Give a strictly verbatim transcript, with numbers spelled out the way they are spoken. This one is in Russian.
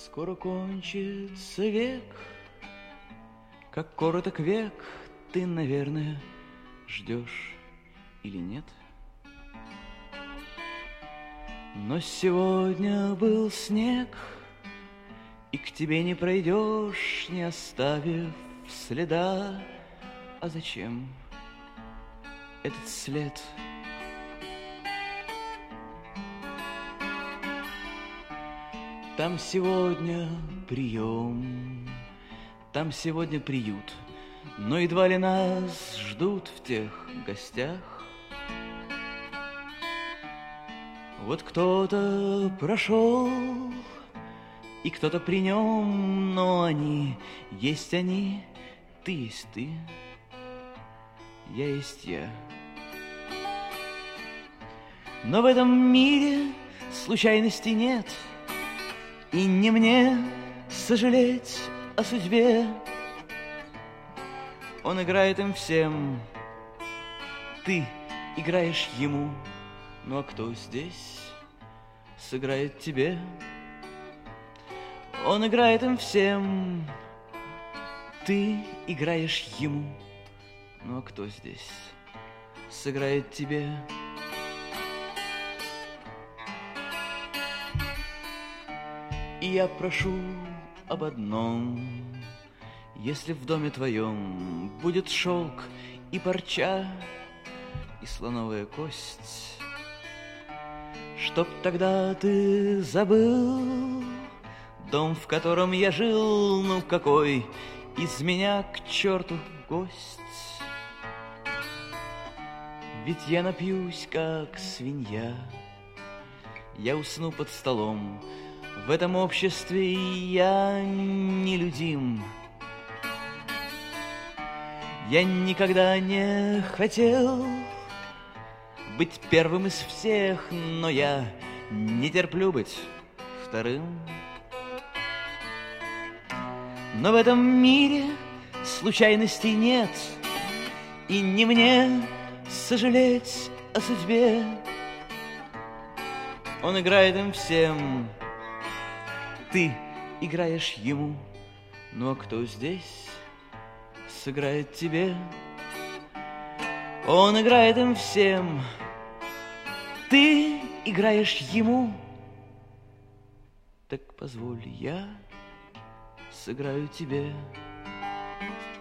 Скоро кончится век, как короток век, ты, наверное, ждешь или нет? Но сегодня был снег, и к тебе не пройдешь, не оставив следа. А зачем этот след? Там сегодня прием, там сегодня приют, но едва ли нас ждут в тех гостях. Вот кто-то прошел, и кто-то при нем, но они есть они, ты есть ты, я есть я. Но в этом мире случайностей нет, и не мне сожалеть о судьбе. Он играет им всем, ты играешь ему. Ну а кто здесь сыграет тебе? Он играет им всем, ты играешь ему. Ну а кто здесь сыграет тебе? И я прошу об одном: если в доме твоем будет шелк и парча, и слоновая кость, чтоб тогда ты забыл дом, в котором я жил. Ну какой из меня к черту гость? Ведь я напьюсь, как свинья, я усну под столом. В этом обществе я нелюдим. Я никогда не хотел быть первым из всех, но я не терплю быть вторым. Но в этом мире случайностей нет, и не мне сожалеть о судьбе. Он играет им всем, ты играешь ему. Ну а кто здесь сыграет тебе? Он играет им всем, ты играешь ему. Так позволь, я сыграю тебе.